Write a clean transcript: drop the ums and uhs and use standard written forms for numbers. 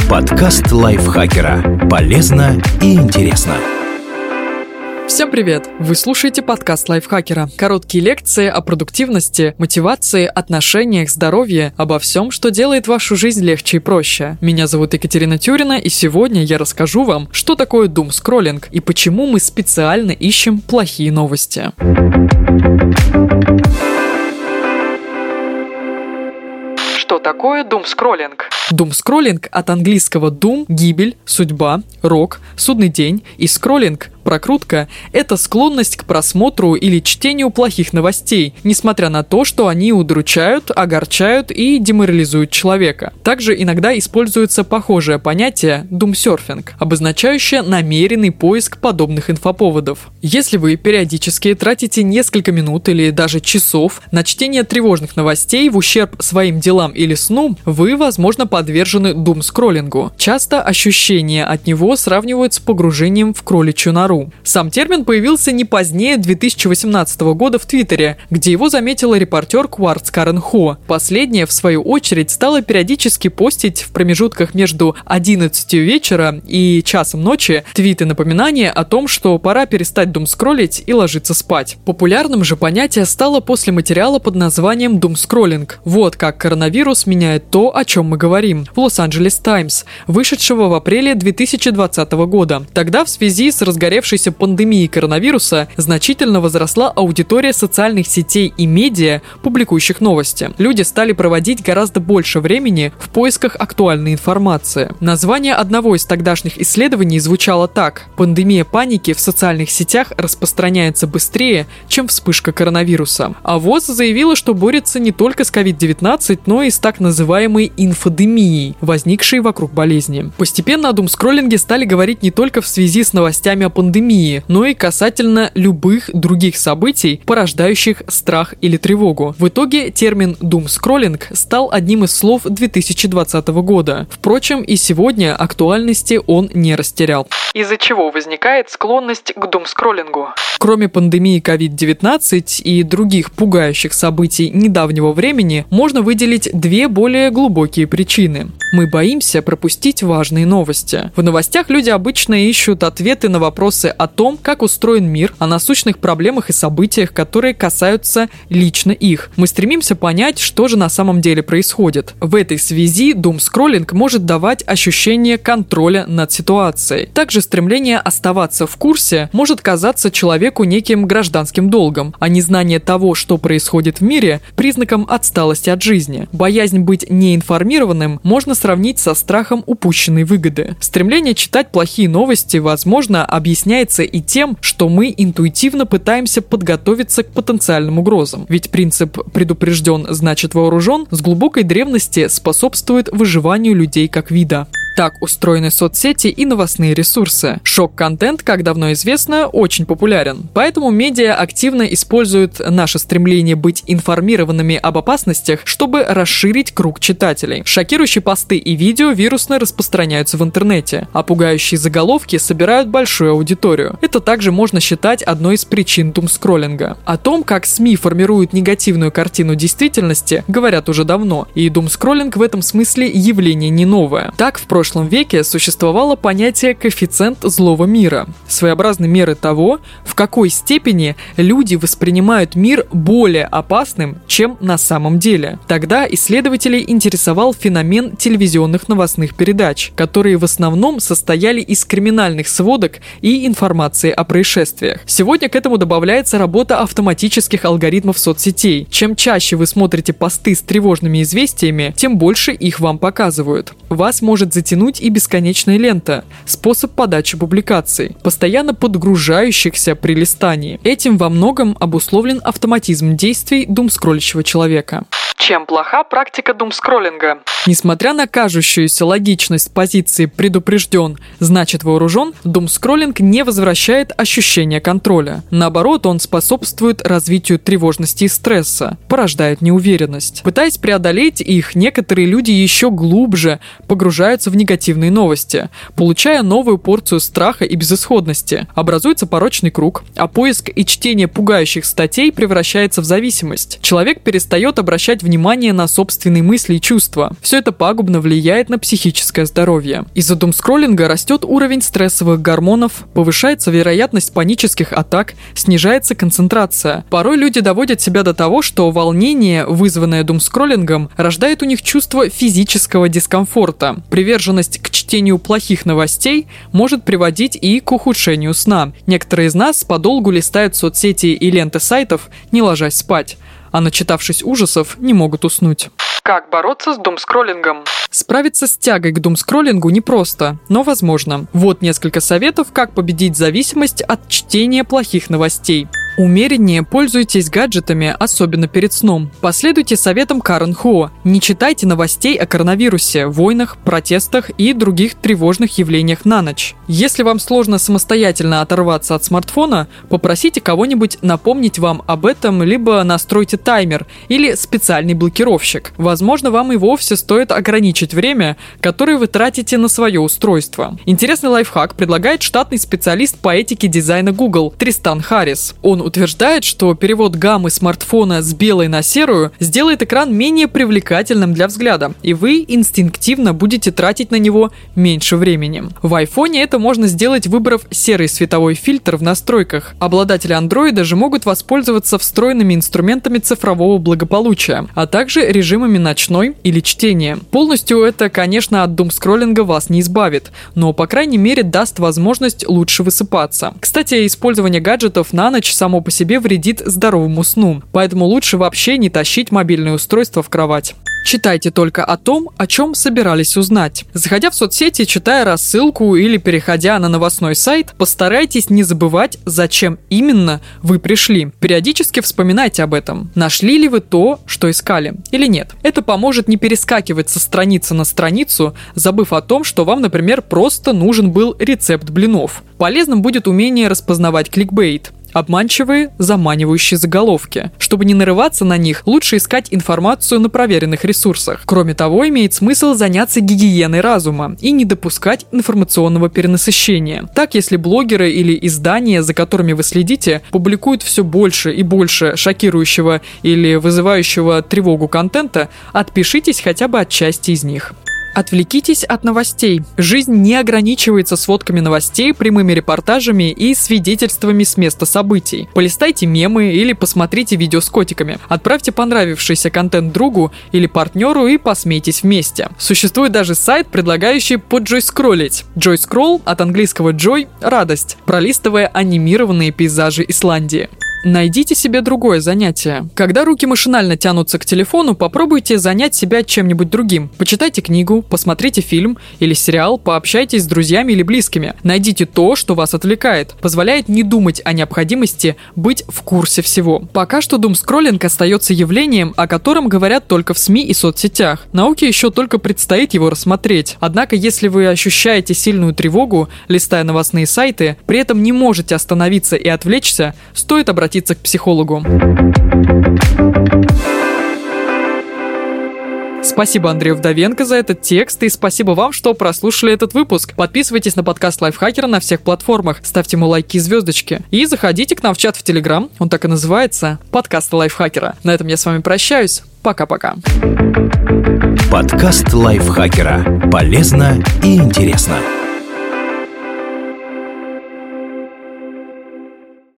Подкаст лайфхакера. Полезно и интересно. Всем привет! Вы слушаете подкаст лайфхакера. Короткие лекции о продуктивности, мотивации, отношениях, здоровье, обо всем, что делает вашу жизнь легче и проще. Меня зовут Екатерина Тюрина, и сегодня я расскажу вам, что такое думскроллинг и почему мы специально ищем плохие новости. Что такое думскроллинг? Думскроллинг от английского doom – гибель, судьба, рок, судный день и скроллинг – прокрутка – это склонность к просмотру или чтению плохих новостей, несмотря на то, что они удручают, огорчают и деморализуют человека. Также иногда используется похожее понятие думсерфинг, обозначающее намеренный поиск подобных инфоповодов. Если вы периодически тратите несколько минут или даже часов на чтение тревожных новостей в ущерб своим делам или сну, вы, возможно, подвержены думскроллингу. Часто ощущения от него сравнивают с погружением в кроличью нору. Сам термин появился не позднее 2018 года в Твиттере, где его заметила репортер Квартс Карен Хо. Последняя, в свою очередь, стала периодически постить в промежутках между 11 вечера и часом ночи твиты-напоминания о том, что пора перестать думскроллить и ложиться спать. Популярным же понятие стало после материала под названием «Думскроллинг». Вот как коронавирус меняет то, о чем мы говорим, в Лос-Анджелес Таймс, вышедшего в апреле 2020 года. Тогда в связи с разгоревшейся пандемией коронавируса значительно возросла аудитория социальных сетей и медиа, публикующих новости. Люди стали проводить гораздо больше времени в поисках актуальной информации. Название одного из тогдашних исследований звучало так: «Пандемия паники в социальных сетях распространяется быстрее, чем вспышка коронавируса». А ВОЗ заявила, что борется не только с COVID-19, но и с так называемой инфодемией, возникшей вокруг болезни. Постепенно о думскроллинге стали говорить не только в связи с новостями о пандемии, но и касательно любых других событий, порождающих страх или тревогу. В итоге термин «думскроллинг» стал одним из слов 2020 года. Впрочем, и сегодня актуальности он не растерял. Из-за чего возникает склонность к думскроллингу? Кроме пандемии COVID-19 и других пугающих событий недавнего времени, можно выделить две более глубокие причины. Мы боимся пропустить важные новости. В новостях люди обычно ищут ответы на вопросы о том, как устроен мир, о насущных проблемах и событиях, которые касаются лично их. Мы стремимся понять, что же на самом деле происходит. В этой связи думскроллинг может давать ощущение контроля над ситуацией. Также стремление оставаться в курсе может казаться человеку неким гражданским долгом, а незнание того, что происходит в мире, признаком отсталости от жизни. Боязнь быть неинформированным можно сравнить со страхом упущенной выгоды. Стремление читать плохие новости, возможно, объясняется и тем, что мы интуитивно пытаемся подготовиться к потенциальным угрозам. Ведь принцип «предупрежден, значит вооружен» с глубокой древности способствует выживанию людей как вида. Так устроены соцсети и новостные ресурсы. Шок-контент, как давно известно, очень популярен. Поэтому медиа активно используют наше стремление быть информированными об опасностях, чтобы расширить круг читателей. Шокирующие посты и видео вирусно распространяются в интернете, а пугающие заголовки собирают большую аудиторию. Это также можно считать одной из причин думскроллинга. О том, как СМИ формируют негативную картину действительности, говорят уже давно, и думскроллинг в этом смысле явление не новое. Так, в прошлом веке существовало понятие «коэффициент злого мира», своеобразной меры того, в какой степени люди воспринимают мир более опасным, чем на самом деле. Тогда исследователей интересовал феномен телевизионных новостных передач, которые в основном состояли из криминальных сводок и информации о происшествиях. Сегодня к этому добавляется работа автоматических алгоритмов соцсетей. Чем чаще вы смотрите посты с тревожными известиями, тем больше их вам показывают. Вас может затянуть и бесконечная лента, способ подачи публикаций, постоянно подгружающихся при листании. Этим во многом обусловлен автоматизм действий думскроллящего человека. Чем плоха практика думскроллинга? Несмотря на кажущуюся логичность позиции «предупрежден, значит вооружен», думскроллинг не возвращает ощущение контроля. Наоборот, он способствует развитию тревожности и стресса, порождает неуверенность. Пытаясь преодолеть их, некоторые люди еще глубже погружаются в негативные новости, получая новую порцию страха и безысходности. Образуется порочный круг, а поиск и чтение пугающих статей превращается в зависимость. Человек перестает обращать внимания на собственные мысли и чувства. Все это пагубно влияет на психическое здоровье. Из-за думскроллинга растет уровень стрессовых гормонов, повышается вероятность панических атак, снижается концентрация. Порой люди доводят себя до того, что волнение, вызванное думскроллингом, рождает у них чувство физического дискомфорта. Приверженность к чтению плохих новостей может приводить и к ухудшению сна. Некоторые из нас подолгу листают соцсети и ленты сайтов, не ложась спать, а начитавшись ужасов, не могут уснуть. Как бороться с думскроллингом? Справиться с тягой к думскроллингу непросто, но возможно. Вот несколько советов, как победить зависимость от чтения плохих новостей. Умереннее пользуйтесь гаджетами, особенно перед сном. Последуйте советам Карен Хо. Не читайте новостей о коронавирусе, войнах, протестах и других тревожных явлениях на ночь. Если вам сложно самостоятельно оторваться от смартфона, попросите кого-нибудь напомнить вам об этом, либо настройте таймер или специальный блокировщик. Возможно, вам и вовсе стоит ограничить время, которое вы тратите на свое устройство. Интересный лайфхак предлагает штатный специалист по этике дизайна Google Тристан Харрис. Он утверждает, что перевод гаммы смартфона с белой на серую сделает экран менее привлекательным для взгляда, и вы инстинктивно будете тратить на него меньше времени. В айфоне это можно сделать, выбрав серый световой фильтр в настройках. Обладатели андроида же могут воспользоваться встроенными инструментами цифрового благополучия, а также режимами ночной или чтения. Полностью это, конечно, от думскроллинга вас не избавит, но, по крайней мере, даст возможность лучше высыпаться. Кстати, использование гаджетов на ночь само по себе вредит здоровому сну, поэтому лучше вообще не тащить мобильное устройство в кровать. Читайте только о том, о чем собирались узнать. Заходя в соцсети, читая рассылку или переходя на новостной сайт, постарайтесь не забывать, зачем именно вы пришли. Периодически вспоминайте об этом. Нашли ли вы то, что искали, или нет? Это поможет не перескакивать со страницы на страницу, забыв о том, что вам, например, просто нужен был рецепт блинов. Полезным будет умение распознавать кликбейт. Обманчивые, заманивающие заголовки. Чтобы не нарываться на них, лучше искать информацию на проверенных ресурсах. Кроме того, имеет смысл заняться гигиеной разума и не допускать информационного перенасыщения. Так, если блогеры или издания, за которыми вы следите, публикуют все больше и больше шокирующего или вызывающего тревогу контента, отпишитесь хотя бы от части из них. Отвлекитесь от новостей. Жизнь не ограничивается сводками новостей, прямыми репортажами и свидетельствами с места событий. Полистайте мемы или посмотрите видео с котиками. Отправьте понравившийся контент другу или партнеру и посмейтесь вместе. Существует даже сайт, предлагающий поджойскроллить. Joy-scroll от английского joy – радость, пролистывая анимированные пейзажи Исландии. Найдите себе другое занятие. Когда руки машинально тянутся к телефону, попробуйте занять себя чем-нибудь другим. Почитайте книгу, посмотрите фильм или сериал, пообщайтесь с друзьями или близкими. Найдите то, что вас отвлекает, позволяет не думать о необходимости быть в курсе всего. Пока что думскроллинг остается явлением, о котором говорят только в СМИ и соцсетях. Науке еще только предстоит его рассмотреть. Однако, если вы ощущаете сильную тревогу, листая новостные сайты, при этом не можете остановиться и отвлечься, стоит обратиться к психологу. Спасибо Андрею Вдовенко за этот текст, и спасибо вам, что прослушали этот выпуск. Подписывайтесь на подкаст Лайфхакера на всех платформах, ставьте ему лайки и звездочки. И заходите к нам в чат в Телеграм, он так и называется, подкаст Лайфхакера. На этом я с вами прощаюсь. Пока-пока. Подкаст Лайфхакера. Полезно и интересно.